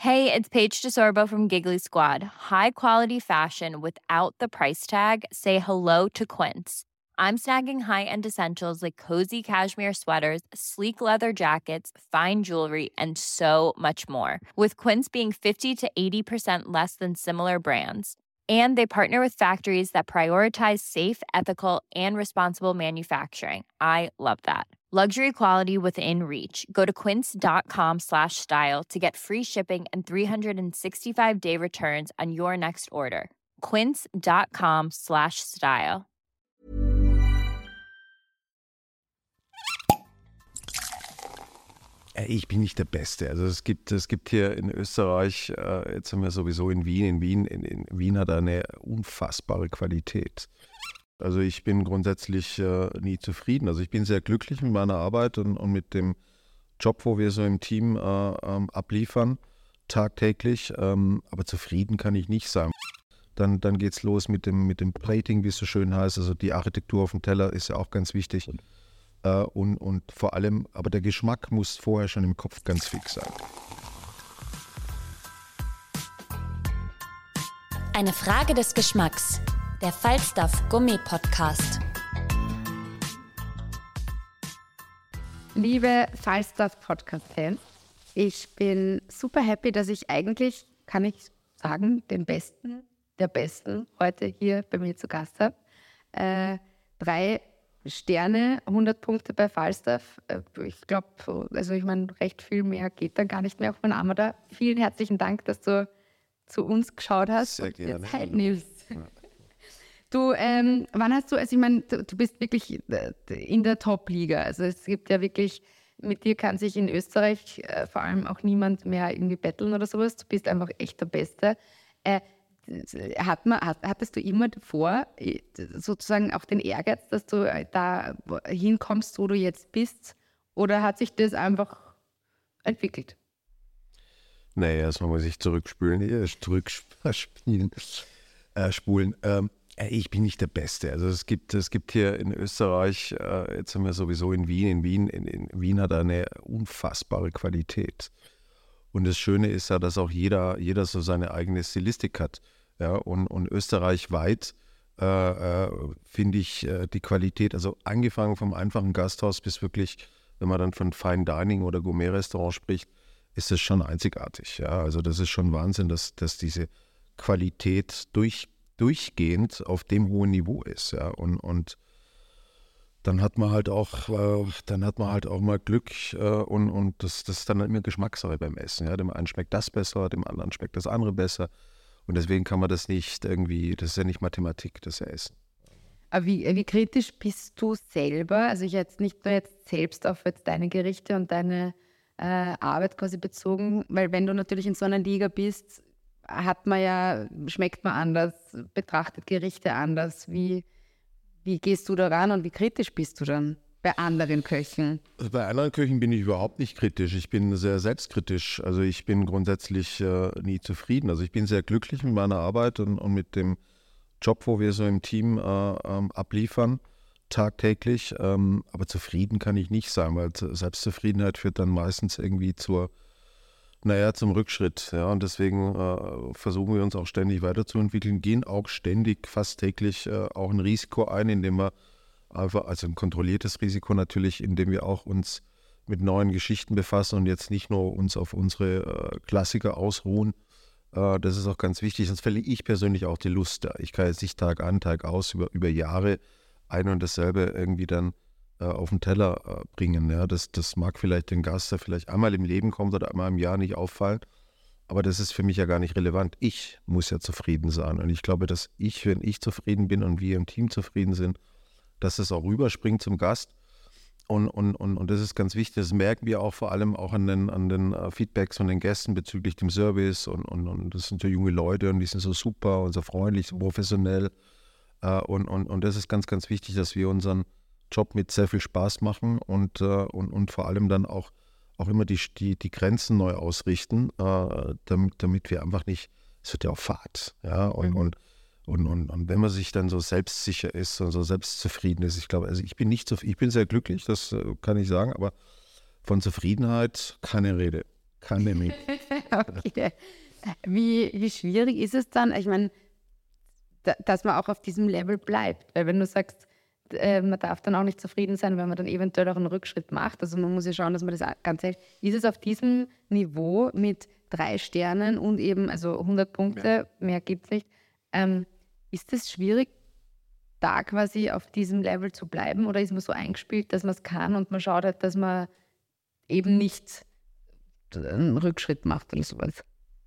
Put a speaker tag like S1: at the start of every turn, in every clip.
S1: Hey, it's Paige DeSorbo from Giggly Squad. High quality fashion without the price tag. Say hello to Quince. I'm snagging high-end essentials like cozy cashmere sweaters, sleek leather jackets, fine jewelry, and so much more. With Quince being 50 to 80% less than similar brands. And they partner with factories that prioritize safe, ethical, and responsible manufacturing. I love that. Luxury quality within reach. Go to quince.com/style to get free shipping and 365-day returns on your next order. Quince.com/style.
S2: Ich bin nicht der Beste. Also es gibt hier in Österreich, jetzt sind wir sowieso in Wien. In Wien hat er eine unfassbare Qualität. Also ich bin grundsätzlich nie zufrieden. Also ich bin sehr glücklich mit meiner Arbeit und mit dem Job, wo wir so im Team abliefern, tagtäglich. Aber zufrieden kann ich nicht sein. Dann geht's los mit dem Plating, wie es so schön heißt. Also die Architektur auf dem Teller ist ja auch ganz wichtig. Und vor allem, aber der Geschmack muss vorher schon im Kopf ganz fix sein.
S3: Eine Frage des Geschmacks. Der Falstaff Gummi Podcast.
S4: Liebe Falstaff Podcast-Fans, ich bin super happy, dass ich eigentlich, kann ich sagen, den Besten der Besten heute hier bei mir zu Gast habe. 3 Sterne, 100 Punkte bei Falstaff. Ich glaube, also ich meine, recht viel mehr geht dann gar nicht mehr auf meinen Arm. Da vielen herzlichen Dank, dass du zu uns geschaut hast
S2: Sehr
S4: und
S2: gerne.
S4: dir Zeit nimmst. Ja. Du, wann hast du, also ich meine, du bist wirklich in der Top-Liga. Also es gibt ja wirklich, mit dir kann sich in Österreich vor allem auch niemand mehr irgendwie betteln oder sowas. Du bist einfach echt der Beste. Hattest du immer davor sozusagen auch den Ehrgeiz, dass du da hinkommst, wo du jetzt bist? Oder hat sich das einfach entwickelt?
S2: Naja, erstmal muss ich spulen. Ich bin nicht der Beste. Also es gibt hier in Österreich, jetzt sind wir sowieso in Wien. In Wien hat er eine unfassbare Qualität. Und das Schöne ist ja, dass auch jeder so seine eigene Stilistik hat. Ja, und österreichweit finde ich die Qualität, also angefangen vom einfachen Gasthaus bis wirklich, wenn man dann von Fine Dining oder Gourmet-Restaurant spricht, ist das schon einzigartig. Ja, also das ist schon Wahnsinn, dass diese Qualität durchgehend auf dem hohen Niveau ist. Ja, und dann hat man halt auch mal Glück und das ist dann immer Geschmackssache beim Essen. Ja. Dem einen schmeckt das besser, dem anderen schmeckt das andere besser. Und deswegen kann man das nicht irgendwie, das ist ja nicht Mathematik, das ist ja Essen.
S4: Aber wie kritisch bist du selber? Also ich jetzt nicht nur jetzt selbst auf jetzt deine Gerichte und deine Arbeit quasi bezogen, weil wenn du natürlich in so einer Liga bist, schmeckt man anders, betrachtet Gerichte anders. Wie gehst du da ran und wie kritisch bist du dann bei anderen Köchen?
S2: Also bei anderen Köchen bin ich überhaupt nicht kritisch. Ich bin sehr selbstkritisch. Also ich bin grundsätzlich nie zufrieden. Also ich bin sehr glücklich mit meiner Arbeit und mit dem Job, wo wir so im Team abliefern, tagtäglich. Aber zufrieden kann ich nicht sein, weil Selbstzufriedenheit führt dann meistens irgendwie zum Rückschritt. Ja, und deswegen versuchen wir uns auch ständig weiterzuentwickeln, gehen auch ständig, fast täglich auch ein Risiko ein, indem wir einfach, also ein kontrolliertes Risiko natürlich, indem wir auch uns mit neuen Geschichten befassen und jetzt nicht nur uns auf unsere Klassiker ausruhen. Das ist auch ganz wichtig, sonst verliere ich persönlich auch die Lust. Ich kann jetzt nicht Tag an, Tag aus über Jahre ein und dasselbe irgendwie dann auf den Teller bringen. Ja. Das mag vielleicht den Gast, der vielleicht einmal im Leben kommt oder einmal im Jahr nicht auffallen, aber das ist für mich ja gar nicht relevant. Ich muss ja zufrieden sein und ich glaube, dass wenn ich zufrieden bin und wir im Team zufrieden sind, dass es auch rüberspringt zum Gast und das ist ganz wichtig. Das merken wir auch vor allem auch an den Feedbacks von den Gästen bezüglich dem Service und das sind so junge Leute und die sind so super und so freundlich, so professionell und das ist ganz, ganz wichtig, dass wir unseren Job mit sehr viel Spaß machen und vor allem dann auch immer die Grenzen neu ausrichten, damit wir einfach nicht, es wird ja auch Fahrt, ja, und wenn man sich dann so selbstsicher ist und so selbstzufrieden ist, ich glaube, also ich bin sehr glücklich, das kann ich sagen, aber von Zufriedenheit keine Rede. Keine Rede.
S4: Okay. Wie schwierig ist es dann? Ich meine, dass man auch auf diesem Level bleibt. Weil wenn du sagst, man darf dann auch nicht zufrieden sein, wenn man dann eventuell auch einen Rückschritt macht. Also man muss ja schauen, dass man das Ganze hält. Ist es auf diesem Niveau mit 3 Sternen und eben, also 100 Punkte, mehr gibt es nicht, ist es schwierig, da quasi auf diesem Level zu bleiben? Oder ist man so eingespielt, dass man es kann und man schaut halt, dass man eben nicht einen Rückschritt macht oder sowas?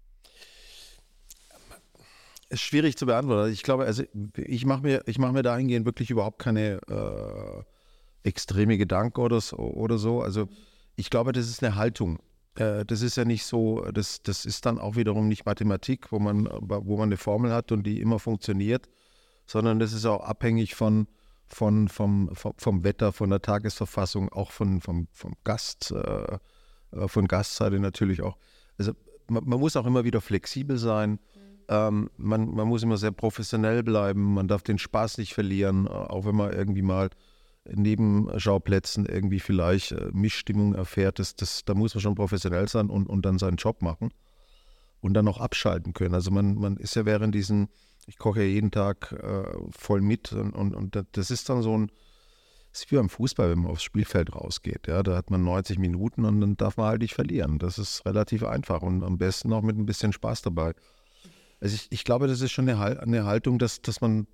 S2: Ist schwierig zu beantworten. Ich glaube, also ich mache mir dahingehend wirklich überhaupt keine extreme Gedanken oder so. Also ich glaube, das ist eine Haltung. Das ist ja nicht so, das ist dann auch wiederum nicht Mathematik, wo man eine Formel hat und die immer funktioniert, sondern das ist auch abhängig vom Wetter, von der Tagesverfassung, auch vom Gast, von Gastseite natürlich auch. Also man muss auch immer wieder flexibel sein. Man muss immer sehr professionell bleiben, man darf den Spaß nicht verlieren, auch wenn man irgendwie mal neben Schauplätzen irgendwie vielleicht Missstimmung erfährt, da muss man schon professionell sein und dann seinen Job machen und dann auch abschalten können. Also man ist ja ich koche ja jeden Tag voll mit und das ist dann das ist wie beim Fußball, wenn man aufs Spielfeld rausgeht. Ja, da hat man 90 Minuten und dann darf man halt nicht verlieren. Das ist relativ einfach und am besten auch mit ein bisschen Spaß dabei. Also ich glaube, das ist schon eine Haltung, dass man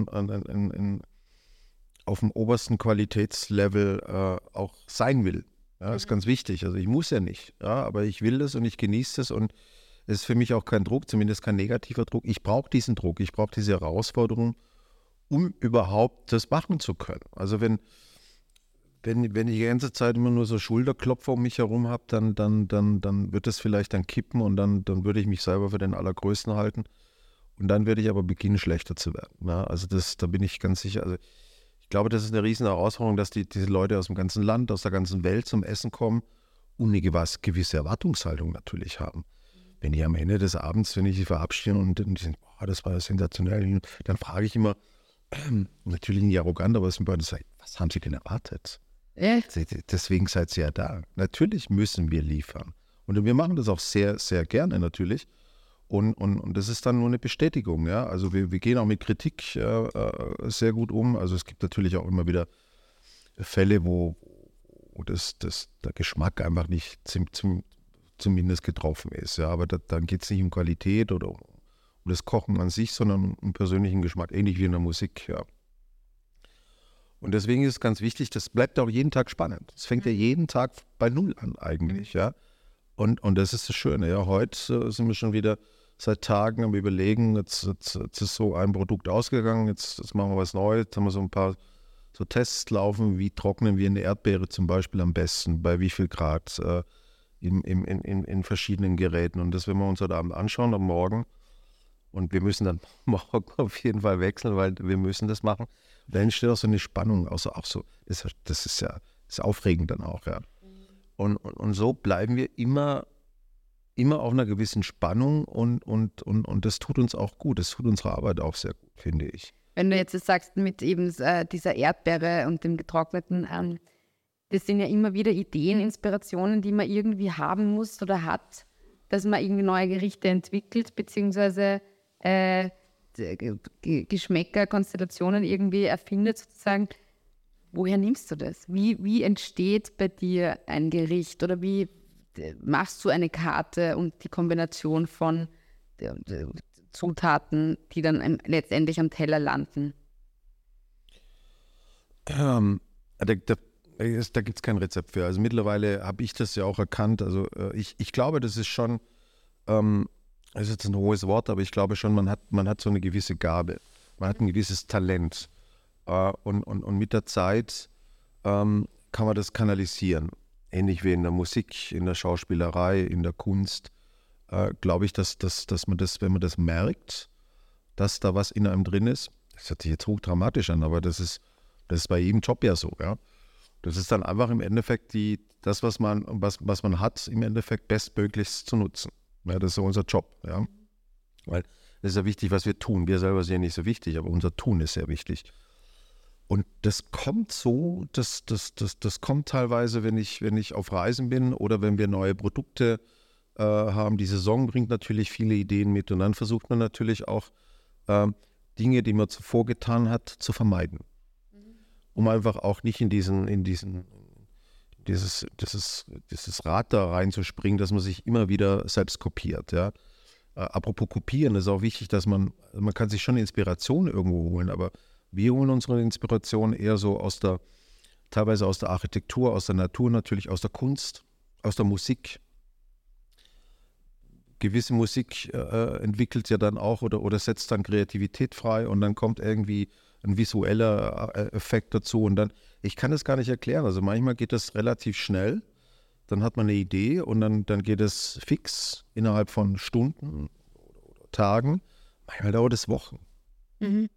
S2: auf dem obersten Qualitätslevel auch sein will. Ja, das ist ganz wichtig. Also ich muss ja nicht, ja, aber ich will das und ich genieße das und es ist für mich auch kein Druck, zumindest kein negativer Druck. Ich brauche diesen Druck, ich brauche diese Herausforderung, um überhaupt das machen zu können. Also wenn ich die ganze Zeit immer nur so Schulterklopfer um mich herum habe, dann wird das vielleicht dann kippen und dann würde ich mich selber für den Allergrößten halten. Und dann werde ich aber beginnen, schlechter zu werden. Ja, also da bin ich ganz sicher. Also ich glaube, das ist eine riesen Herausforderung, dass diese Leute aus dem ganzen Land, aus der ganzen Welt zum Essen kommen und eine gewisse Erwartungshaltung natürlich haben. Wenn die am Ende des Abends, wenn ich sie verabschiede und die sagen, boah, das war sensationell, dann frage ich immer, natürlich nicht arrogant, aber es sind Leute, was haben sie denn erwartet? Deswegen seid ihr ja da. Natürlich müssen wir liefern. Und wir machen das auch sehr, sehr gerne natürlich. Und das ist dann nur eine Bestätigung. Ja? Also wir gehen auch mit Kritik sehr gut um. Also es gibt natürlich auch immer wieder Fälle, wo der Geschmack einfach nicht zumindest getroffen ist. Ja? Aber dann geht es nicht um Qualität oder um das Kochen an sich, sondern um persönlichen Geschmack, ähnlich wie in der Musik. Ja. Und deswegen ist es ganz wichtig, das bleibt auch jeden Tag spannend. Es fängt ja jeden Tag bei Null an eigentlich, ja. Und das ist das Schöne, ja. Heute sind wir schon wieder seit Tagen am Überlegen, jetzt ist so ein Produkt ausgegangen, jetzt machen wir was Neues, jetzt haben wir so ein paar so Tests laufen, wie trocknen wir eine Erdbeere zum Beispiel am besten, bei wie viel Grad in verschiedenen Geräten. Und das werden wir uns heute Abend anschauen, am Morgen. Und wir müssen dann morgen auf jeden Fall wechseln, weil wir müssen das machen. Da entsteht auch so eine Spannung, auch so, das ist aufregend dann auch, ja. Und so bleiben wir immer auf einer gewissen Spannung und das tut uns auch gut, das tut unsere Arbeit auch sehr gut, finde ich.
S4: Wenn du jetzt sagst, mit eben dieser Erdbeere und dem Getrockneten, das sind ja immer wieder Ideen, Inspirationen, die man irgendwie haben muss oder hat, dass man irgendwie neue Gerichte entwickelt, beziehungsweise Geschmäcker, Konstellationen irgendwie erfindet sozusagen. Woher nimmst du das? Wie entsteht bei dir ein Gericht oder wie machst du eine Karte und die Kombination von Zutaten, die dann letztendlich am Teller landen?
S2: Da gibt es kein Rezept für. Also mittlerweile habe ich das ja auch erkannt. Also ich glaube, das ist schon, das ist jetzt ein hohes Wort, aber ich glaube schon, man hat so eine gewisse Gabe. Man hat ein gewisses Talent. Und mit der Zeit kann man das kanalisieren. Ähnlich wie in der Musik, in der Schauspielerei, in der Kunst. Glaube ich, dass man das, wenn man das merkt, dass da was in einem drin ist, das hört sich jetzt hochdramatisch an, aber das ist bei jedem Job ja so, ja. Das ist dann einfach im Endeffekt das, was man hat, im Endeffekt bestmöglichst zu nutzen. Ja, das ist so unser Job, ja. Weil das ist ja wichtig, was wir tun. Wir selber sind ja nicht so wichtig, aber unser Tun ist sehr wichtig. Und das kommt so, das kommt teilweise, wenn ich auf Reisen bin oder wenn wir neue Produkte haben. Die Saison bringt natürlich viele Ideen mit und dann versucht man natürlich auch Dinge, die man zuvor getan hat, zu vermeiden. Um einfach auch nicht in dieses Rad da reinzuspringen, dass man sich immer wieder selbst kopiert. Ja? Apropos kopieren, ist auch wichtig, dass man kann sich schon Inspiration irgendwo holen, aber wir holen unsere Inspiration eher so teilweise aus der Architektur, aus der Natur natürlich, aus der Kunst, aus der Musik. Gewisse Musik entwickelt ja dann auch oder setzt dann Kreativität frei und dann kommt irgendwie ein visueller Effekt dazu und dann, ich kann das gar nicht erklären, also manchmal geht das relativ schnell, dann hat man eine Idee und dann geht es fix innerhalb von Stunden oder Tagen, manchmal dauert es Wochen. Und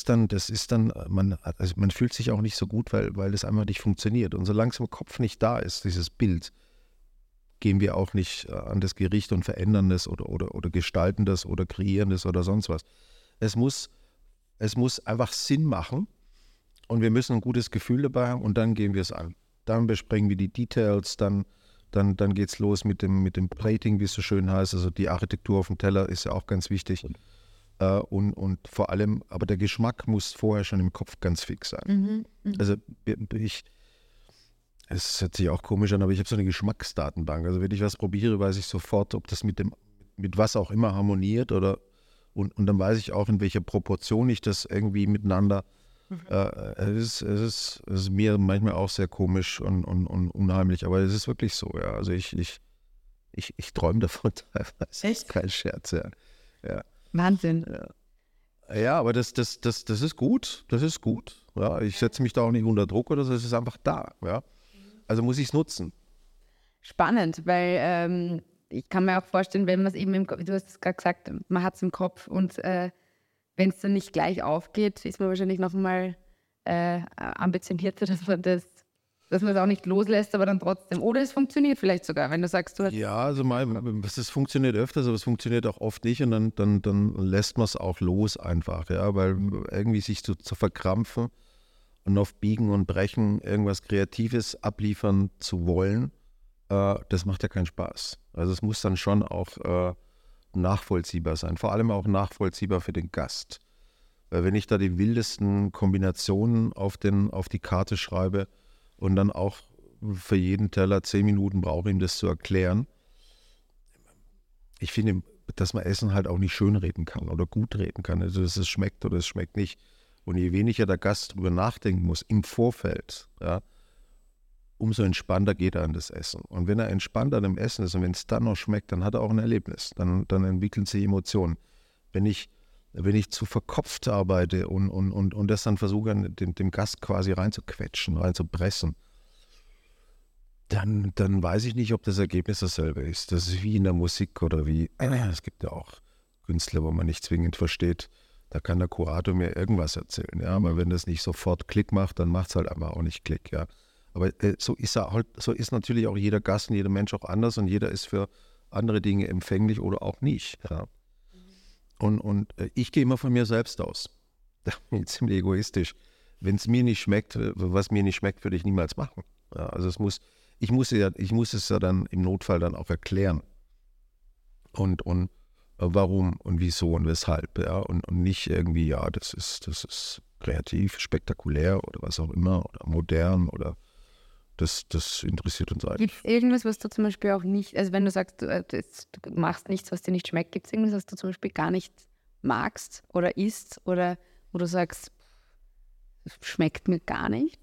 S2: man fühlt sich auch nicht so gut, weil das einfach nicht funktioniert und solange es im Kopf nicht da ist, dieses Bild, gehen wir auch nicht an das Gericht und verändern das oder gestalten das oder kreieren das oder sonst was. Es muss einfach Sinn machen und wir müssen ein gutes Gefühl dabei haben und dann gehen wir es an. Dann besprechen wir die Details, dann geht es los mit dem Plating, wie es so schön heißt. Also die Architektur auf dem Teller ist ja auch ganz wichtig. Und vor allem, aber der Geschmack muss vorher schon im Kopf ganz fix sein. Also es hört sich auch komisch an, aber ich habe so eine Geschmacksdatenbank. Also wenn ich was probiere, weiß ich sofort, ob das mit was auch immer harmoniert und dann weiß ich auch, in welcher Proportion ich das irgendwie miteinander. Es ist mir manchmal auch sehr komisch und unheimlich, aber es ist wirklich so, ja. Also ich träume davon teilweise.
S4: Echt?
S2: Kein Scherz, ja. Ja.
S4: Wahnsinn.
S2: Ja, aber das ist gut. Das ist gut. Ja, ich setze mich da auch nicht unter Druck oder so, es ist einfach da. Ja. Also muss ich es nutzen.
S4: Spannend, weil ich kann mir auch vorstellen, wenn man es eben du hast es gerade gesagt, man hat es im Kopf und wenn es dann nicht gleich aufgeht, ist man wahrscheinlich noch mal ambitionierter, dass man es auch nicht loslässt, aber dann trotzdem. Oder es funktioniert vielleicht sogar, wenn du sagst, du hast...
S2: Ja, also es funktioniert öfters, aber es funktioniert auch oft nicht und dann lässt man es auch los einfach, ja, weil irgendwie sich zu verkrampfen und auf Biegen und Brechen irgendwas Kreatives abliefern zu wollen, das macht ja keinen Spaß. Also es muss dann schon auch nachvollziehbar sein, vor allem auch nachvollziehbar für den Gast. Weil wenn ich da die wildesten Kombinationen auf die Karte schreibe und dann auch für jeden Teller 10 Minuten brauche, ihm das zu erklären, ich finde, dass man Essen halt auch nicht schönreden kann oder gut reden kann. Also dass es schmeckt oder es schmeckt nicht. Und je weniger der Gast drüber nachdenken muss im Vorfeld, ja, umso entspannter geht er an das Essen. Und wenn er entspannt an dem Essen ist und wenn es dann noch schmeckt, dann hat er auch ein Erlebnis. Dann entwickeln sich Emotionen. Wenn ich zu verkopft arbeite und das dann versuche, dem Gast quasi reinzuquetschen, reinzupressen, dann weiß ich nicht, ob das Ergebnis dasselbe ist. Das ist wie in der Musik oder wie, es gibt ja auch Künstler, wo man nicht zwingend versteht, da kann der Kurator mir irgendwas erzählen, ja, aber wenn das nicht sofort Klick macht, dann macht es halt einfach auch nicht Klick, ja. Aber so ist natürlich auch jeder Gast und jeder Mensch auch anders und jeder ist für andere Dinge empfänglich oder auch nicht, ja. Und ich gehe immer von mir selbst aus. Da bin ich ziemlich egoistisch. Wenn es mir nicht schmeckt, was mir nicht schmeckt, würde ich niemals machen. Ja, also ich muss es ja dann im Notfall dann auch erklären. Und warum und wieso und weshalb, ja, und nicht irgendwie, ja, das ist kreativ, spektakulär oder was auch immer oder modern oder das interessiert uns eigentlich.
S4: Gibt es irgendwas, was du zum Beispiel auch nicht, also wenn du sagst, du machst nichts, was dir nicht schmeckt, gibt es irgendwas, was du zum Beispiel gar nicht magst oder isst oder wo du sagst, das schmeckt mir gar nicht?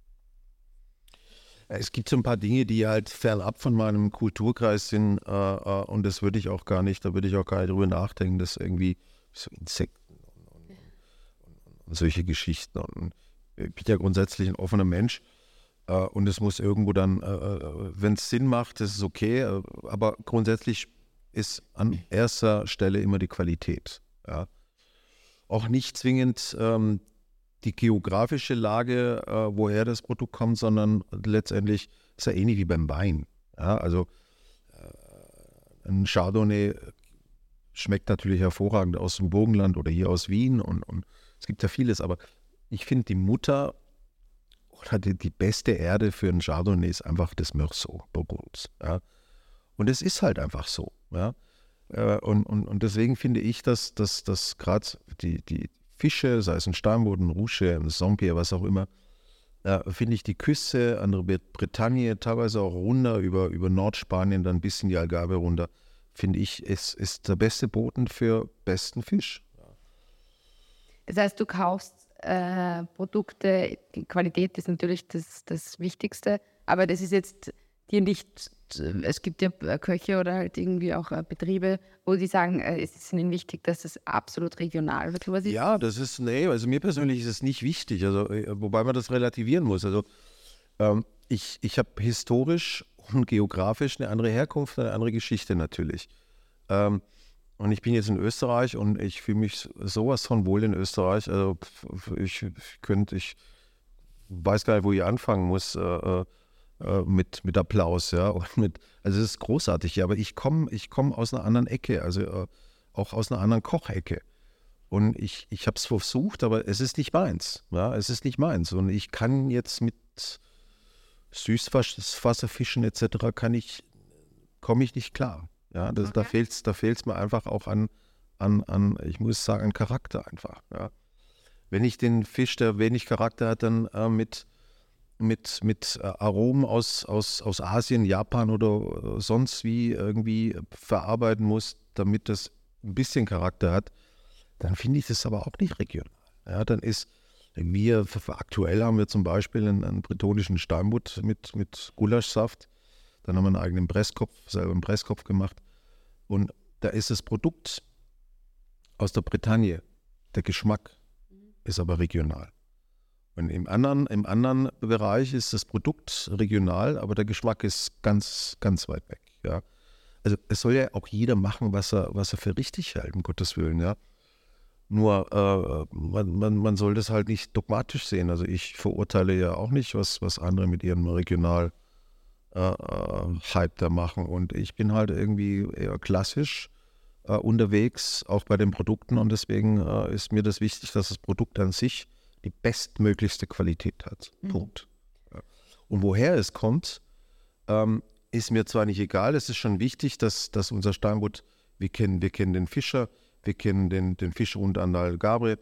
S2: Es gibt so ein paar Dinge, die halt fernab von meinem Kulturkreis sind und das würde ich auch gar nicht, da würde ich auch gar nicht drüber nachdenken, dass irgendwie so Insekten und solche Geschichten. Und ich bin ja grundsätzlich ein offener Mensch und es muss irgendwo dann, wenn es Sinn macht, das ist okay, aber grundsätzlich ist an erster Stelle immer die Qualität. Ja. Auch nicht zwingend die geografische Lage, woher das Produkt kommt, sondern letztendlich ist ja ähnlich wie beim Wein. Ja, also ein Chardonnay schmeckt natürlich hervorragend aus dem Burgenland oder hier aus Wien und es gibt ja vieles, aber ich finde die Mutter oder die beste Erde für ein Chardonnay ist einfach das Meursault Burgunds. Ja. Und es ist halt einfach so. Ja? Und deswegen finde ich, dass gerade die Fische, sei es ein Steinbutt, ein Rouge, ein Saint-Pierre, was auch immer, finde ich die Küste an der Bretagne, teilweise auch runter über Nordspanien, dann bis in die Algarve runter, finde ich, es ist der beste Boden für besten Fisch.
S4: Das heißt, du kaufst Produkte, die Qualität ist natürlich das Wichtigste, aber das ist jetzt dir nicht, es gibt ja Köche oder halt irgendwie auch Betriebe, wo die sagen, es ist ihnen wichtig, dass es absolut regional wird.
S2: Ja, also mir persönlich ist es nicht wichtig, also wobei man das relativieren muss. Also ich habe historisch und geografisch eine andere Herkunft, eine andere Geschichte natürlich. Und ich bin jetzt in Österreich und ich fühle mich sowas von wohl in Österreich. Also ich weiß gar nicht, wo ich anfangen muss mit Applaus, ja. Also es ist großartig, ja, aber ich komm aus einer anderen Ecke, also auch aus einer anderen Kochecke. Und ich habe es versucht, aber es ist nicht meins. Ja, es ist nicht meins. Und ich kann jetzt mit Süßwasserfischen etc. komme ich nicht klar. Ja, da fehlt's mir einfach auch an, ich muss sagen, an Charakter einfach. Ja. Wenn ich den Fisch, der wenig Charakter hat, dann mit Aromen aus Asien, Japan oder sonst wie irgendwie verarbeiten muss, damit das ein bisschen Charakter hat, dann finde ich das aber auch nicht regional. Ja, dann aktuell haben wir zum Beispiel einen bretonischen Steinbutt mit Gulaschsaft. Dann haben wir einen eigenen selber einen Presskopf gemacht. Und da ist das Produkt aus der Bretagne, der Geschmack ist aber regional. Und im anderen Bereich ist das Produkt regional, aber der Geschmack ist ganz, ganz weit weg. Ja. Also es soll ja auch jeder machen, was er für richtig hält, um Gottes Willen. Ja. Nur man soll das halt nicht dogmatisch sehen. Also ich verurteile ja auch nicht, was andere mit ihrem Regional Hype da machen. Und ich bin halt irgendwie eher klassisch unterwegs, auch bei den Produkten. Und deswegen ist mir das wichtig, dass das Produkt an sich die bestmöglichste Qualität hat. Punkt. Ja. Und woher es kommt, ist mir zwar nicht egal. Es ist schon wichtig, dass unser Steinbutt, wir kennen den Fischer, wir kennen den Fischer und an der Algarve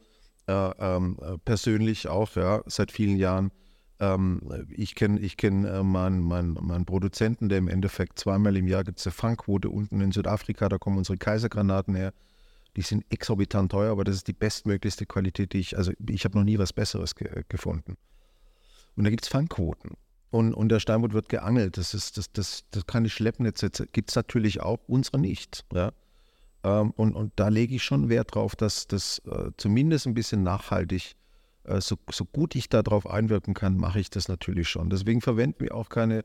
S2: persönlich auch, ja, seit vielen Jahren. Ich kenn meinen Produzenten, der im Endeffekt zweimal im Jahr gibt es eine Fangquote unten in Südafrika, da kommen unsere Kaisergranaten her. Die sind exorbitant teuer, aber das ist die bestmöglichste Qualität, ich habe noch nie was Besseres gefunden. Und da gibt es Fangquoten. Und der Steinbutt wird geangelt. Das kann ich schleppen. Gibt es natürlich auch, unsere nicht. Ja? Und da lege ich schon Wert drauf, dass das zumindest ein bisschen nachhaltig, so gut ich darauf einwirken kann, mache ich das natürlich schon. Deswegen verwenden wir auch keine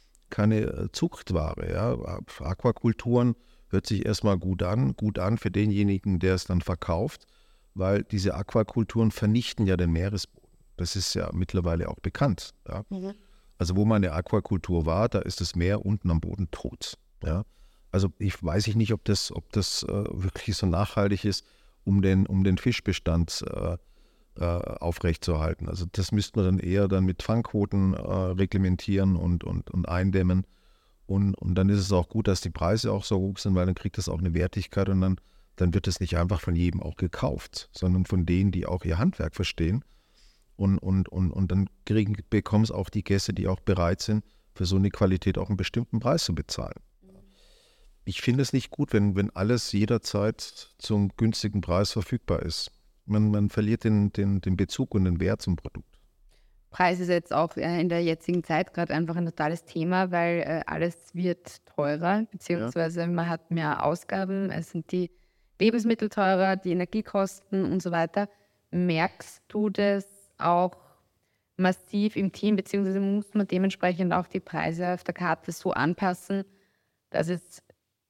S2: Zuchtware. Ja? Aquakulturen hört sich erstmal gut an für denjenigen, der es dann verkauft, weil diese Aquakulturen vernichten ja den Meeresboden. Das ist ja mittlerweile auch bekannt. Ja? Mhm. Also wo meine Aquakultur war, da ist das Meer unten am Boden tot. Ja? Also weiß ich nicht, ob das wirklich so nachhaltig ist, um den Fischbestand aufrechtzuerhalten. Also das müsste man dann eher mit Fangquoten reglementieren und eindämmen. Und dann ist es auch gut, dass die Preise auch so hoch sind, weil dann kriegt das auch eine Wertigkeit und dann wird es nicht einfach von jedem auch gekauft, sondern von denen, die auch ihr Handwerk verstehen. Und dann bekommen es auch die Gäste, die auch bereit sind, für so eine Qualität auch einen bestimmten Preis zu bezahlen. Ich finde es nicht gut, wenn alles jederzeit zum günstigen Preis verfügbar ist. Man verliert den Bezug und den Wert zum Produkt.
S4: Preis ist jetzt auch in der jetzigen Zeit gerade einfach ein totales Thema, weil alles wird teurer, beziehungsweise man hat mehr Ausgaben, es sind die Lebensmittel teurer, die Energiekosten und so weiter. Merkst du das auch massiv im Team, beziehungsweise muss man dementsprechend auch die Preise auf der Karte so anpassen, dass es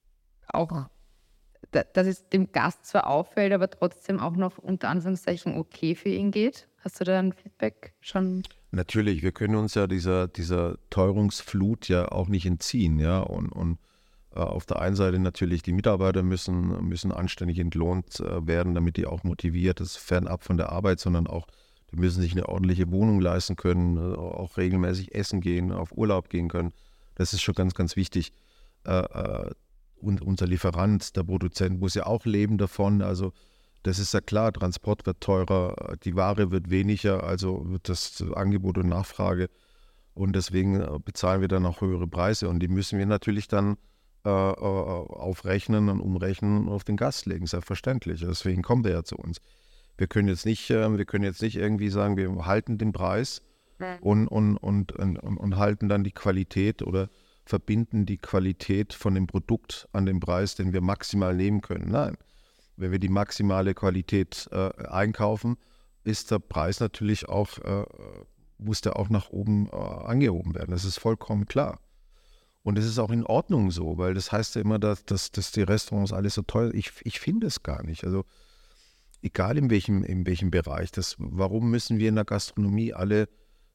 S4: dem Gast zwar auffällt, aber trotzdem auch noch unter Anführungszeichen okay für ihn geht? Hast du da ein Feedback schon?
S2: Natürlich, wir können uns ja dieser Teuerungsflut ja auch nicht entziehen, ja. Und auf der einen Seite natürlich, die Mitarbeiter müssen anständig entlohnt werden, damit die auch motiviert, das ist fernab von der Arbeit, sondern auch, die müssen sich eine ordentliche Wohnung leisten können, auch regelmäßig essen gehen, auf Urlaub gehen können. Das ist schon ganz, ganz wichtig. und unser Lieferant, der Produzent, muss ja auch leben davon. Also das ist ja klar, Transport wird teurer, die Ware wird weniger, also wird das Angebot und Nachfrage. Und deswegen bezahlen wir dann auch höhere Preise. Und die müssen wir natürlich dann aufrechnen und umrechnen und auf den Gast legen, selbstverständlich. Deswegen kommt er ja zu uns. Wir können jetzt nicht irgendwie sagen, wir halten den Preis und halten dann die Qualität oder verbinden die Qualität von dem Produkt an den Preis, den wir maximal nehmen können. Nein, wenn wir die maximale Qualität einkaufen, ist der Preis natürlich auch, muss der auch nach oben angehoben werden. Das ist vollkommen klar. Und es ist auch in Ordnung so, weil das heißt ja immer, dass die Restaurants alles so teuer sind. Ich finde es gar nicht. Also egal in welchem Bereich. Warum müssen wir in der Gastronomie alle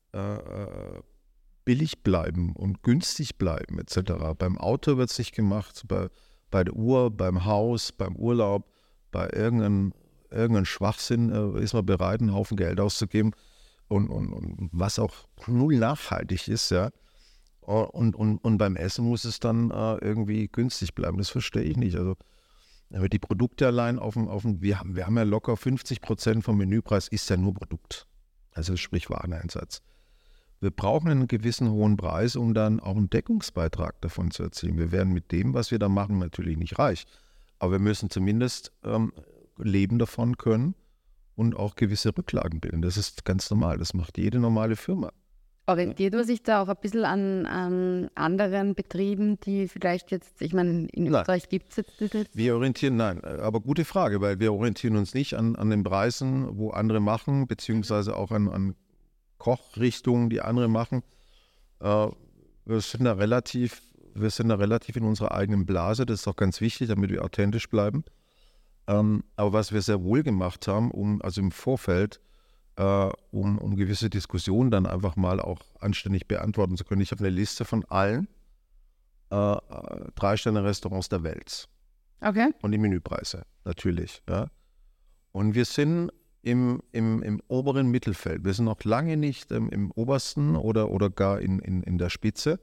S2: billig bleiben und günstig bleiben etc. Beim Auto wird es nicht gemacht, bei der Uhr, beim Haus, beim Urlaub, bei irgendeinem Schwachsinn ist man bereit, einen Haufen Geld auszugeben und was auch null nachhaltig ist, ja. Und beim Essen muss es dann irgendwie günstig bleiben. Das verstehe ich nicht. Also aber die Produkte allein wir haben ja locker 50% vom Menüpreis ist ja nur Produkt. Also sprich Wareneinsatz. Wir brauchen einen gewissen hohen Preis, um dann auch einen Deckungsbeitrag davon zu erzielen. Wir werden mit dem, was wir da machen, natürlich nicht reich. Aber wir müssen zumindest leben davon können und auch gewisse Rücklagen bilden. Das ist ganz normal. Das macht jede normale Firma.
S4: Orientiert man sich da auch ein bisschen an anderen Betrieben, die vielleicht jetzt, ich meine, in Österreich gibt es jetzt das?
S2: Wir orientieren, nein, aber gute Frage, weil wir orientieren uns nicht an den Preisen, wo andere machen, beziehungsweise auch an Kochrichtungen, die andere machen. Wir sind da relativ in unserer eigenen Blase, das ist auch ganz wichtig, damit wir authentisch bleiben. Aber was wir sehr wohl gemacht haben, also im Vorfeld, um gewisse Diskussionen dann einfach mal auch anständig beantworten zu können. Ich habe eine Liste von allen 3-Sterne-Restaurants der Welt.
S4: Okay.
S2: Und die Menüpreise, natürlich. Ja. Und wir sind im oberen Mittelfeld. Wir sind noch lange nicht im obersten oder gar in der Spitze.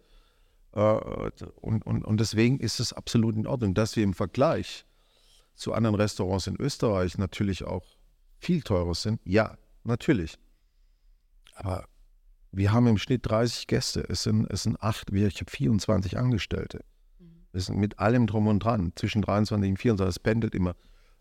S2: Und deswegen ist es absolut in Ordnung, dass wir im Vergleich zu anderen Restaurants in Österreich natürlich auch viel teurer sind. Ja, natürlich. Aber wir haben im Schnitt 30 Gäste. Es sind 8, ich habe 24 Angestellte. Das sind mit allem drum und dran, zwischen 23 und 24, das pendelt immer.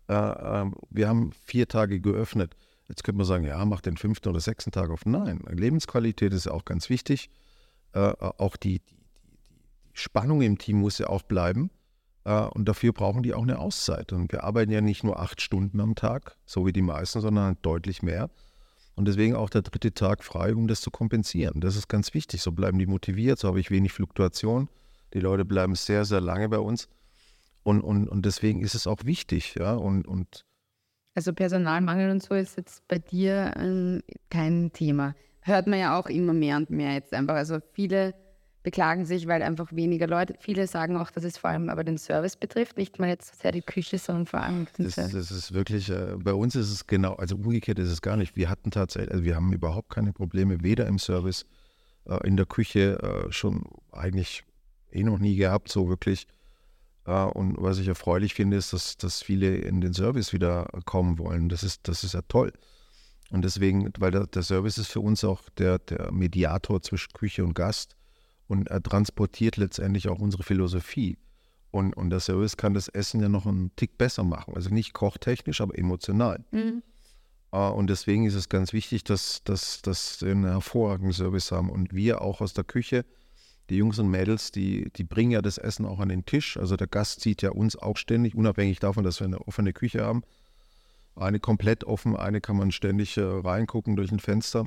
S2: Wir haben 4 Tage geöffnet. Jetzt könnte man sagen, ja, mach den 5. oder 6. Tag auf. Nein, Lebensqualität ist ja auch ganz wichtig. Auch die Spannung im Team muss ja auch bleiben. Und dafür brauchen die auch eine Auszeit. Und wir arbeiten ja nicht nur 8 Stunden am Tag, so wie die meisten, sondern deutlich mehr. Und deswegen auch der 3. Tag frei, um das zu kompensieren. Das ist ganz wichtig. So bleiben die motiviert, so habe ich wenig Fluktuation. Die Leute bleiben sehr, sehr lange bei uns. Und deswegen ist es auch wichtig. Ja? Und
S4: also Personalmangel und so ist jetzt bei dir kein Thema. Hört man ja auch immer mehr und mehr jetzt einfach. Also viele beklagen sich, weil einfach weniger Leute, viele sagen auch, dass es vor allem aber den Service betrifft, nicht mal jetzt so sehr die Küche, sondern vor allem den Service.
S2: Das ist wirklich, bei uns ist es genau, also umgekehrt ist es gar nicht. Wir hatten tatsächlich, also wir haben überhaupt keine Probleme, weder im Service, in der Küche, schon eigentlich noch nie gehabt, so wirklich. Und was ich erfreulich finde, ist, dass viele in den Service wieder kommen wollen. Das ist ja toll. Und deswegen, weil der Service ist für uns auch der Mediator zwischen Küche und Gast. Und er transportiert letztendlich auch unsere Philosophie. Und der Service kann das Essen ja noch einen Tick besser machen. Also nicht kochtechnisch, aber emotional. Mhm. Und deswegen ist es ganz wichtig, dass wir einen hervorragenden Service haben. Und wir auch aus der Küche, die Jungs und Mädels, die bringen ja das Essen auch an den Tisch. Also der Gast sieht ja uns auch ständig, unabhängig davon, dass wir eine offene Küche haben. Eine komplett offen, eine kann man ständig reingucken durch ein Fenster.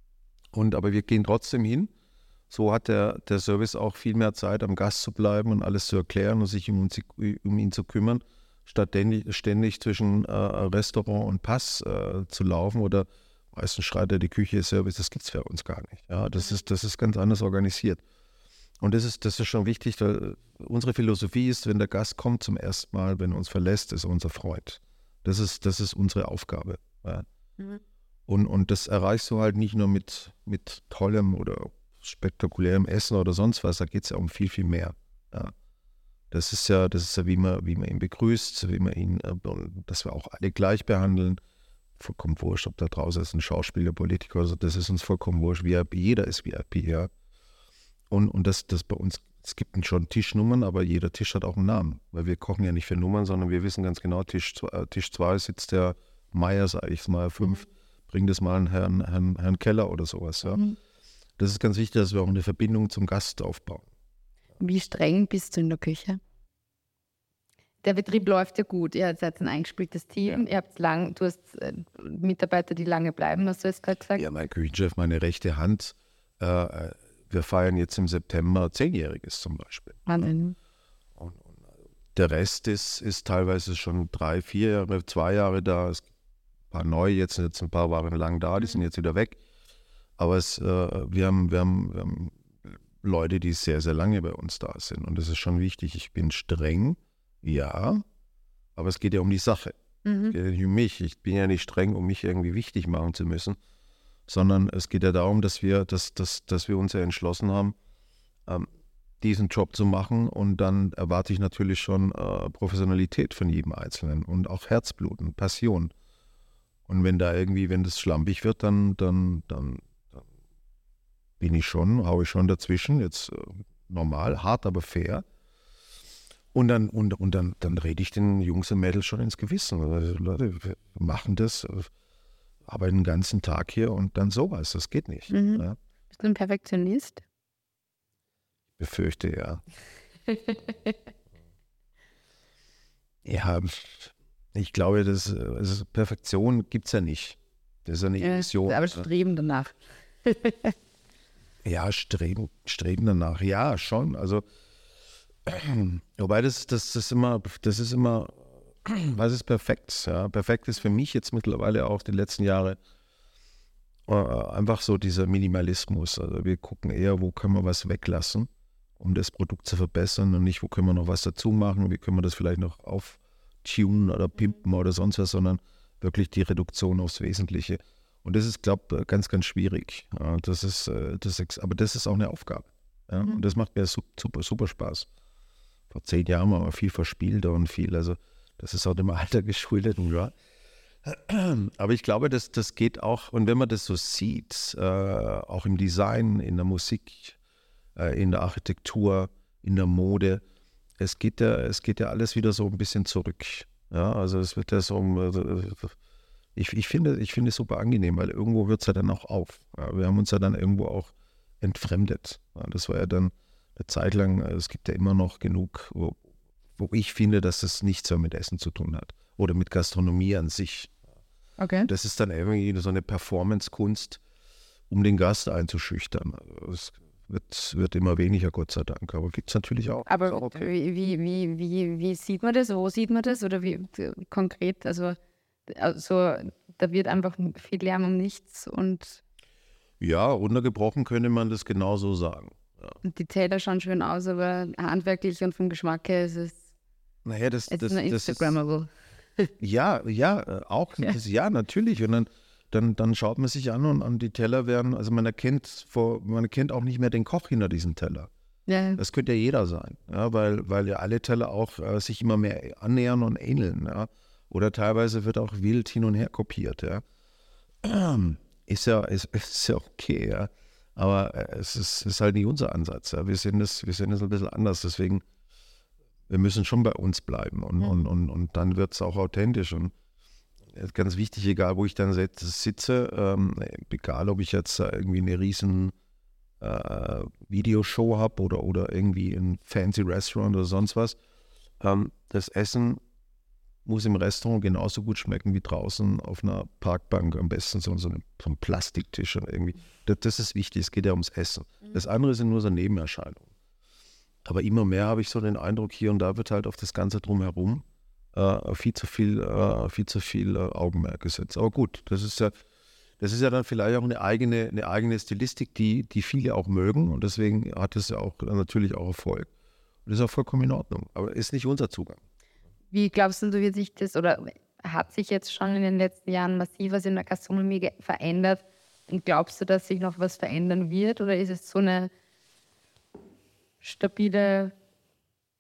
S2: Aber wir gehen trotzdem hin. So hat der Service auch viel mehr Zeit, am Gast zu bleiben und alles zu erklären und sich um ihn zu kümmern, statt ständig zwischen Restaurant und Pass zu laufen oder meistens schreit er die Küche, Service, das gibt es für uns gar nicht. Ja, das ist ganz anders organisiert. Und das ist schon wichtig, weil unsere Philosophie ist, wenn der Gast kommt zum ersten Mal, wenn er uns verlässt, ist er unser Freund. Das ist unsere Aufgabe. Ja. Mhm. Und das erreichst du halt nicht nur mit tollem oder spektakulärem Essen oder sonst was, da geht es ja um viel, viel mehr. Ja. Das ist ja, wie man ihn begrüßt, wie man ihn, dass wir auch alle gleich behandeln. Vollkommen wurscht, ob da draußen ist ein Schauspieler, Politiker, also das ist uns vollkommen wurscht. Jeder ist VIP, ja. Und das bei uns, es gibt schon Tischnummern, aber jeder Tisch hat auch einen Namen. Weil wir kochen ja nicht für Nummern, sondern wir wissen ganz genau, Tisch 2 sitzt der Meier, sage ich mal, 5, bringt es mal einen Herrn Keller oder sowas. Ja. Das ist ganz wichtig, dass wir auch eine Verbindung zum Gast aufbauen.
S4: Wie streng bist du in der Küche? Der Betrieb läuft ja gut. Ihr seid ein eingespieltes Team.
S2: Ja.
S4: Du hast Mitarbeiter, die lange bleiben, hast du jetzt gerade gesagt?
S2: Ja, mein Küchenchef, meine rechte Hand. Wir feiern jetzt im September 10-Jähriges zum Beispiel.
S4: Wahnsinn.
S2: Und der Rest ist teilweise schon 3, 4 Jahre, 2 Jahre da. Es gibt ein paar neue, jetzt sind jetzt ein paar waren lang da, die sind jetzt wieder weg. Aber wir haben Leute, die sehr, sehr lange bei uns da sind. Und das ist schon wichtig. Ich bin streng, ja, aber es geht ja um die Sache. Es geht ja nicht um mich. Ich bin ja nicht streng, um mich irgendwie wichtig machen zu müssen, sondern es geht ja darum, dass wir uns ja entschlossen haben, diesen Job zu machen. Und dann erwarte ich natürlich schon Professionalität von jedem Einzelnen und auch Herzblut und Passion. Und wenn das schlampig wird, dann haue ich schon dazwischen, jetzt normal, hart, aber fair. Und dann rede ich den Jungs und Mädels schon ins Gewissen. Also, Leute, wir machen das, arbeiten den ganzen Tag hier und dann sowas, das geht nicht. Ja.
S4: Bist du ein Perfektionist?
S2: Ich befürchte, ja. Ja, ich glaube, Perfektion gibt es ja nicht. Das ist eine Illusion.
S4: Aber Streben danach.
S2: Ja, streben danach, ja, schon. Also, wobei das ist immer, was ist perfekt? Ja? Perfekt ist für mich jetzt mittlerweile auch die letzten Jahre einfach so dieser Minimalismus. Also wir gucken eher, wo können wir was weglassen, um das Produkt zu verbessern und nicht, wo können wir noch was dazu machen, wie können wir das vielleicht noch auftunen oder pimpen oder sonst was, sondern wirklich die Reduktion aufs Wesentliche. Und das ist, glaube ich, ganz, ganz schwierig. Ja, aber das ist auch eine Aufgabe. Ja? Und das macht mir super, super Spaß. Vor 10 Jahren waren wir viel verspielter und viel, also das ist auch dem Alter geschuldet. Ja. Aber ich glaube, das geht auch, und wenn man das so sieht, auch im Design, in der Musik, in der Architektur, in der Mode, es geht ja alles wieder so ein bisschen zurück. Ja, also es wird ja so, ich finde es super angenehm, weil irgendwo hört es ja dann auch auf. Ja, wir haben uns ja dann irgendwo auch entfremdet. Ja, das war ja dann eine Zeit lang, es gibt ja immer noch genug, wo ich finde, dass es nichts mehr mit Essen zu tun hat oder mit Gastronomie an sich.
S4: Okay.
S2: Das ist dann irgendwie so eine Performance-Kunst, um den Gast einzuschüchtern. Es wird immer weniger, Gott sei Dank, aber gibt es natürlich auch.
S4: Aber
S2: auch okay.
S4: wie sieht man das? Wo sieht man das? Oder wie konkret? Also da wird einfach viel Lärm um nichts und
S2: Ja, runtergebrochen könnte man das genauso sagen. Ja.
S4: die Teller schauen schön aus, aber handwerklich und vom Geschmack her ist es
S2: Naja, das
S4: nur
S2: ist,
S4: Instagrammable.
S2: ja, auch,
S4: Ja.
S2: ja, natürlich. Und dann schaut man sich an und die Teller werden, also man erkennt auch nicht mehr den Koch hinter diesem Teller.
S4: Ja.
S2: Das könnte ja jeder sein, ja, weil ja alle Teller auch sich immer mehr annähern und ähneln. Ja. Oder teilweise wird auch wild hin und her kopiert. Ja. Ist ja okay, ja. Aber es ist halt nicht unser Ansatz. Ja. Wir sehen das ein bisschen anders. Deswegen, wir müssen schon bei uns bleiben und dann wird es auch authentisch. Und ganz wichtig, egal wo ich dann sitze, egal ob ich jetzt irgendwie eine riesen Videoshow habe oder irgendwie ein fancy Restaurant oder sonst was, das Essen muss im Restaurant genauso gut schmecken wie draußen auf einer Parkbank, am besten so einem Plastiktisch und irgendwie. Das ist wichtig, es geht ja ums Essen. Das andere sind nur so Nebenerscheinungen. Aber immer mehr habe ich so den Eindruck, hier und da wird halt auf das Ganze drumherum viel zu viel Augenmerk gesetzt. Aber gut, das ist ja dann vielleicht auch eine eigene Stilistik, die viele auch mögen und deswegen hat es ja auch natürlich auch Erfolg. Und das ist auch vollkommen in Ordnung, aber ist nicht unser Zugang.
S4: Wie glaubst du, wird sich das oder hat sich jetzt schon in den letzten Jahren massiv was in der Gastronomie verändert? Und glaubst du, dass sich noch was verändern wird oder ist es so eine stabile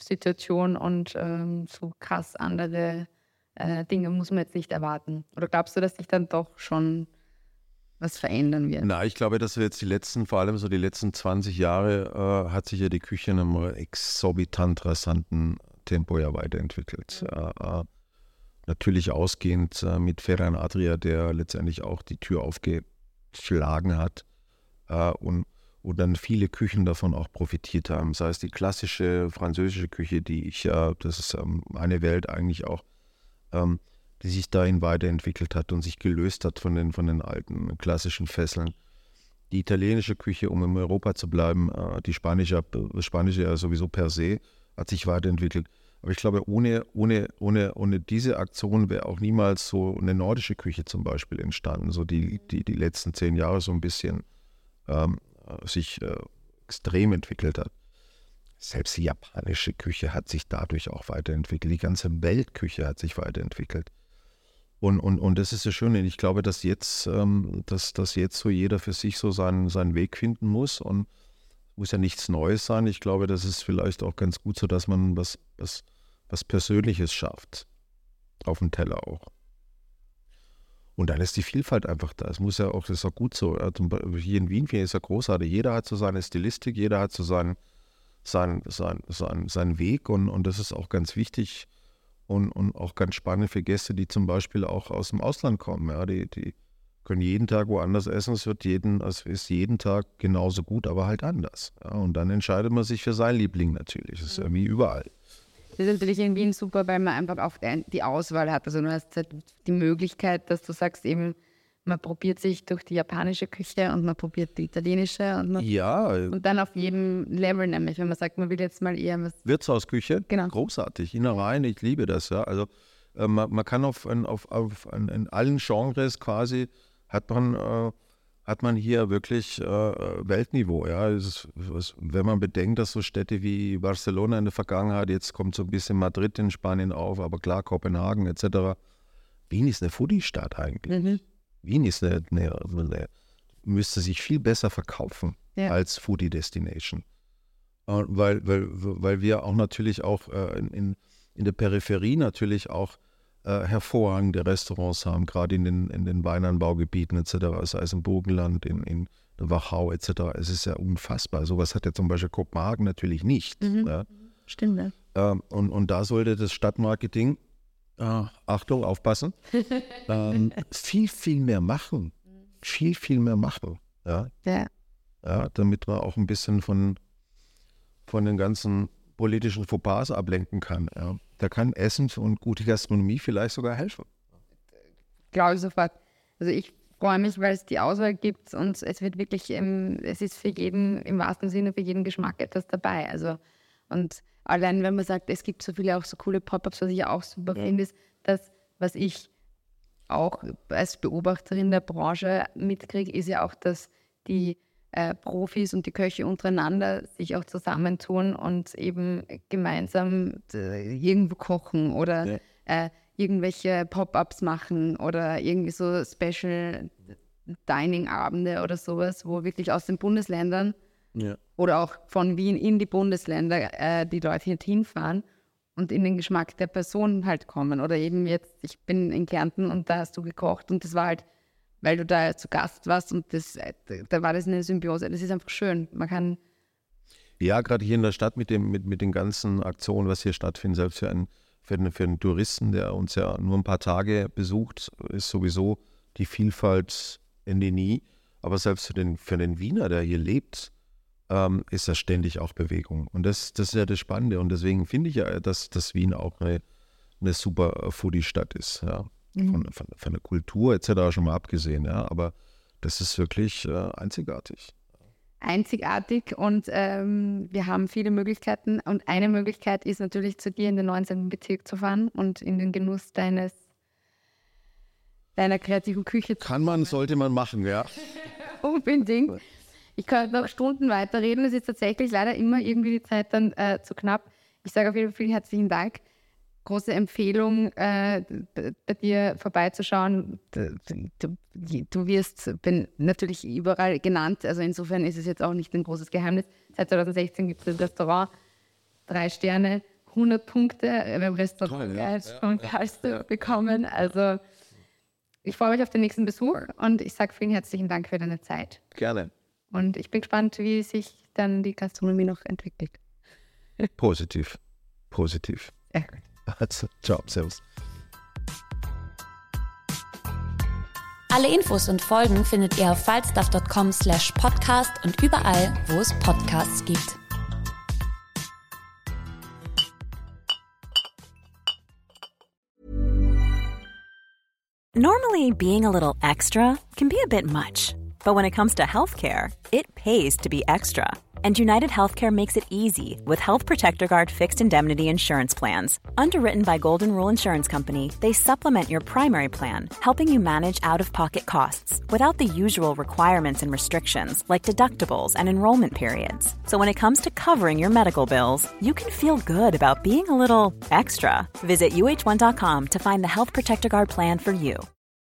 S4: Situation und so krass andere Dinge muss man jetzt nicht erwarten. Oder glaubst du, dass sich dann doch schon was verändern wird?
S2: Na, ich glaube, dass wir jetzt vor allem so die letzten 20 Jahre, hat sich ja die Küche in einem exorbitant rasanten Tempo ja weiterentwickelt. Natürlich ausgehend mit Ferran Adria, der letztendlich auch die Tür aufgeschlagen hat und dann viele Küchen davon auch profitiert haben. Sei es die klassische französische Küche, das ist eine Welt eigentlich auch, die sich dahin weiterentwickelt hat und sich gelöst hat von den alten klassischen Fesseln. Die italienische Küche, um in Europa zu bleiben, das Spanische ja sowieso per se, hat sich weiterentwickelt. Aber ich glaube, ohne diese Aktion wäre auch niemals so eine nordische Küche zum Beispiel entstanden, so die letzten 10 Jahre so ein bisschen sich extrem entwickelt hat. Selbst die japanische Küche hat sich dadurch auch weiterentwickelt. Die ganze Weltküche hat sich weiterentwickelt. Und das ist das Schöne. Ich glaube, dass jetzt so jeder für sich so seinen Weg finden muss. Und muss ja nichts Neues sein. Ich glaube, das ist vielleicht auch ganz gut so, dass man was Persönliches schafft. Auf dem Teller auch. Und dann ist die Vielfalt einfach da. Das ist auch gut so. Ja. Hier in Wien ist ja großartig. Jeder hat so seine Stilistik, jeder hat so seinen Weg und das ist auch ganz wichtig und auch ganz spannend für Gäste, die zum Beispiel auch aus dem Ausland kommen. Ja. Die können jeden Tag woanders essen. Es ist jeden Tag genauso gut, aber halt anders. Ja. Und dann entscheidet man sich für seinen Liebling natürlich. Das ist ja wie überall.
S4: Das ist natürlich in Wien super, weil man einfach auch die Auswahl hat. Also du hast halt die Möglichkeit, dass du sagst eben, man probiert sich durch die japanische Küche und man probiert die italienische und dann auf jedem Level, nämlich wenn man sagt, man will jetzt mal eher was...
S2: Wirtshausküche,
S4: genau.
S2: Großartig, Innereien, ich liebe das. Ja. Also man kann in allen Genres quasi, hat man hier wirklich Weltniveau. Ja. Wenn man bedenkt, dass so Städte wie Barcelona in der Vergangenheit, jetzt kommt so ein bisschen Madrid in Spanien auf, aber klar Kopenhagen etc. Wien ist eine Foodie-Stadt eigentlich.
S4: Mhm.
S2: Wien ist müsste sich viel besser verkaufen als Foodie-Destination. Weil wir auch natürlich auch in der Peripherie natürlich auch hervorragende Restaurants haben, gerade in den Weinanbaugebieten etc., sei es im Burgenland, in Wachau etc. Es ist ja unfassbar. Sowas hat ja zum Beispiel Kopenhagen natürlich nicht.
S4: Mhm.
S2: Ja.
S4: Stimmt, ja.
S2: Und da sollte das Stadtmarketing, Achtung, aufpassen, viel, viel mehr machen. Viel, viel mehr machen. Ja. Ja, damit man auch ein bisschen von den ganzen politischen Fauxpas ablenken kann. Ja. Da kann Essen und gute Gastronomie vielleicht sogar helfen.
S4: Glaube ich sofort. Also ich freue mich, weil es die Auswahl gibt und es wird wirklich, es ist für jeden, im wahrsten Sinne, für jeden Geschmack etwas dabei. Also und allein, wenn man sagt, es gibt so viele auch so coole Pop-ups, was ich auch super finde, ist das, was ich auch als Beobachterin der Branche mitkriege, ist ja auch, dass die Profis und die Köche untereinander sich auch zusammentun und eben gemeinsam irgendwo kochen oder irgendwelche Pop-ups machen oder irgendwie so Special Dining-Abende oder sowas, wo wirklich aus den Bundesländern oder auch von Wien in die Bundesländer die Leute hinfahren und in den Geschmack der Person halt kommen. Oder eben jetzt, ich bin in Kärnten und da hast du gekocht und das war halt, weil du da zu Gast warst und da war das eine Symbiose. Das ist einfach schön. Man kann...
S2: Ja, gerade hier in der Stadt mit den ganzen Aktionen, was hier stattfindet, selbst für einen Touristen, der uns ja nur ein paar Tage besucht, ist sowieso die Vielfalt nie. Aber selbst für den Wiener, der hier lebt, ist da ständig auch Bewegung. Und das ist ja das Spannende. Und deswegen finde ich ja, dass Wien auch eine super Foodie-Stadt ist. Ja. Von der Kultur etc. schon mal abgesehen. Ja. Aber das ist wirklich einzigartig.
S4: Einzigartig und wir haben viele Möglichkeiten. Und eine Möglichkeit ist natürlich, zu dir in den 19. Bezirk zu fahren und in den Genuss deiner kreativen Küche zu kommen.
S2: Sollte man machen, ja.
S4: Unbedingt. Ich könnte noch Stunden weiterreden. Es ist tatsächlich leider immer irgendwie die Zeit dann zu knapp. Ich sage auf jeden Fall vielen herzlichen Dank. Große Empfehlung, bei dir vorbeizuschauen. Du wirst natürlich überall genannt. Also insofern ist es jetzt auch nicht ein großes Geheimnis. Seit 2016 gibt es das Restaurant, 3 Sterne. 100 Punkte beim Restaurant von Karlsruhe bekommen. Also ich freue mich auf den nächsten Besuch und ich sage vielen herzlichen Dank für deine Zeit.
S2: Gerne.
S4: Und ich bin gespannt, wie sich dann die Gastronomie noch entwickelt.
S2: Positiv.
S4: Sehr gut.
S2: Also, ciao, servus.
S3: Alle Infos und Folgen findet ihr auf falstaff.com/podcast und überall, wo es Podcasts gibt.
S5: Normally, being a little extra can be a bit much, but when it comes to healthcare, it pays to be extra. And United Healthcare makes it easy with Health Protector Guard fixed indemnity insurance plans. Underwritten by Golden Rule Insurance Company, they supplement your primary plan, helping you manage out-of-pocket costs without the usual requirements and restrictions like deductibles and enrollment periods. So when it comes to covering your medical bills, you can feel good about being a little extra. Visit uh1.com to find the Health Protector Guard plan for you.